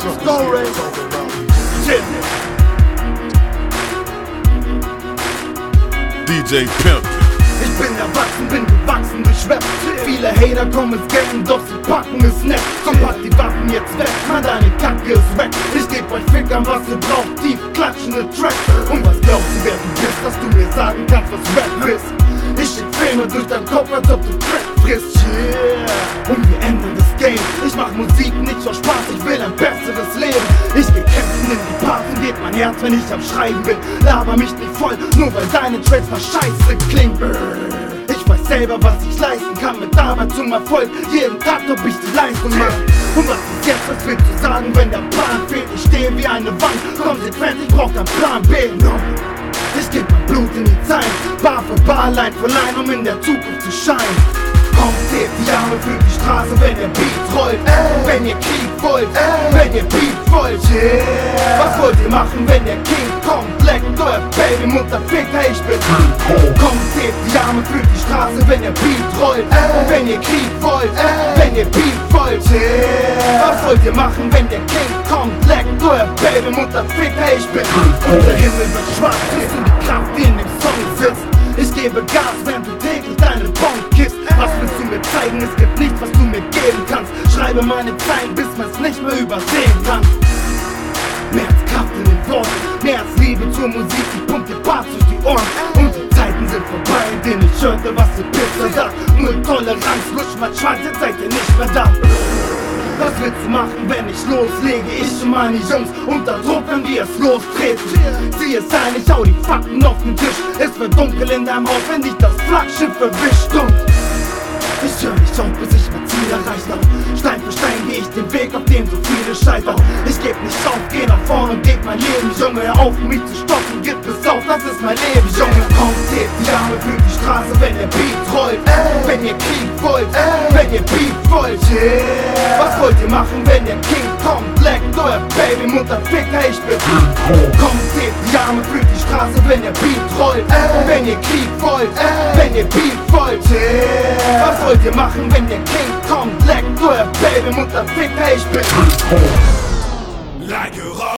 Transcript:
Story. DJ Pimp. Ich bin erwachsen, bin gewachsen durch Rap. Viele Hater kommen ins Game, doch sie packen es nicht. So pack die Waffen jetzt weg, Mann, deine Kacke ist weg. Ich geb euch Fickern, was ihr braucht, tief klatschende Tracks. Und was glaubst du, wer du bist, dass du mir sagen kannst, was Rap ist? Ich schick Filme durch deinen Kopf, als ob du Crack frisst, yeah. Und wir ändern das Game. Ich mach Musik nicht aus Spaß, ich will ein besseres Leben. Ich geh kämpfen in die Parts und geht mein Herz, wenn ich am Schreiben bin. Laber mich nicht voll, nur weil deine Tracks nach Scheiße klingen. Ich weiß selber, was ich leisten kann mit Arbeit zum Erfolg. Jeden Tag, ob ich die Leistung mach. Und was ist jetzt, was willst du sagen, wenn der Plan fehlt? Ich stehe wie eine Wand, konsequent, ich brauch keinen Plan B. Ich geb mein Blut in die Zeilen, Bar für Bar, Line für Line, um in der Zukunft zu scheinen. Kommt, hebt die Arme für die Straße, wenn der Beat rollt. Wenn ihr Krieg wollt, wenn ihr Beat wollt, yeah. Was wollt ihr machen, wenn der King kommt? Leckt euer Baby, Mutterficker, ich bin Kommt, hebt die Arme für die Straße, wenn der Beat rollt. Wenn ihr Krieg wollt, wenn ihr Beat wollt, yeah. Was wollt ihr machen, wenn der King kommt? Leckt euer Baby, Mutterficker, ich bin Und der Himmel wird schwarz, siehst du die Kraft, die in dem Song sitzt. Ich gebe Gas, während du täglich deine Bombe kippst. Was willst du mir zeigen? Es gibt nichts, was du mir geben kannst. Schreibe meine Zeilen, bis man's nicht mehr übersehen kann. Mehr als Kraft in den Worten, mehr als Liebe zur Musik, die pumpt dir Parts durch die Ohren. Und die Zeiten sind vorbei, in denen ich hörte, was die Pizza sagt. Null Toleranz, lusch mal Schwanz, jetzt seid ihr nicht mehr da. Was willst du machen, wenn ich loslege? Ich und meine Jungs unter Druck, wenn wir es lostreten. Sieh es ein, ich hau die Fakten auf den Tisch. Es wird dunkel in deinem Haus, wenn dich das Flaggschiff erwischt. Und ich hör nicht auf, bis ich mein Ziel erreicht hab. Stein für Stein geh ich den Weg, auf dem so viele scheitern. Ich geb nicht auf, geh nach vorne und geb mein Leben. Junge, hör auf, mich zu stoppen, gib es auf, das ist mein Leben. Junge, kommt, hebt die Arme für die Straße, wenn der Beat rollt. Wenn ihr Krieg wollt, wenn ihr Beat wollt, yeah. Was wollt ihr machen, wenn der King kommt? Leckt euer Baby, Mutterficker, ich bin Kommt, hebt die Arme für die Straße, wenn der Beat rollt. Wenn ihr Krieg wollt, wenn ihr Beat wollt, yeah. Was wollt ihr machen, wenn der King kommt? Leckt euer Baby, Mutterficker, ich bin